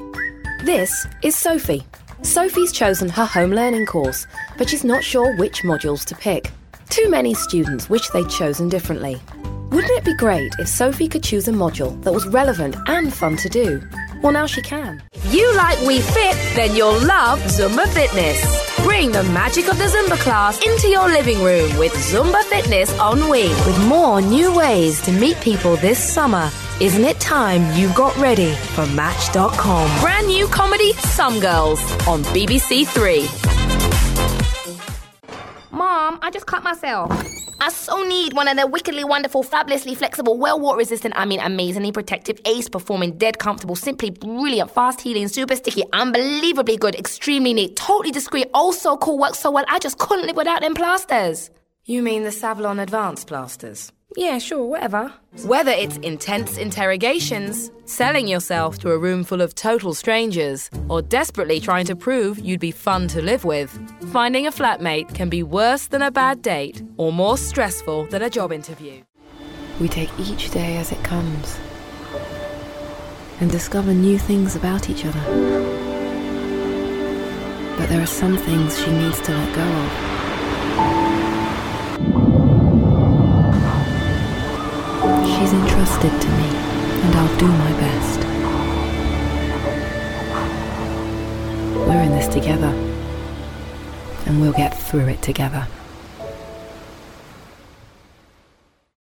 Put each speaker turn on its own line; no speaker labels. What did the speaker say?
This is Sophie. Sophie's chosen her home learning course, but she's not sure which modules to pick. Too many students wish they'd chosen differently. Wouldn't it be great if Sophie could choose a module that was relevant and fun to do? Well, now she can.
If you like We Fit, then you'll love Zumba Fitness. Bring the magic of the Zumba class into your living room with Zumba Fitness on Wii. With more new ways to meet people this summer, isn't it time you got ready for Match.com? Brand new comedy, Some Girls, on BBC Three.
Mom, I just cut myself. I so need one of the wickedly wonderful, fabulously flexible, water-resistant, amazingly protective, ace-performing, dead comfortable, simply brilliant, fast-healing, super sticky, unbelievably good, extremely neat, totally discreet, oh so cool, works so well, I just couldn't live without them plasters.
You mean the Savlon Advanced plasters?
Yeah, sure, whatever.
Whether it's intense interrogations, selling yourself to a room full of total strangers, or desperately trying to prove you'd be fun to live with, finding a flatmate can be worse than a bad date or more stressful than a job interview.
We take each day as it comes and discover new things about each other. But there are some things she needs to let go of. She's entrusted to me, and I'll do my best. We're in this together, and we'll get through it together.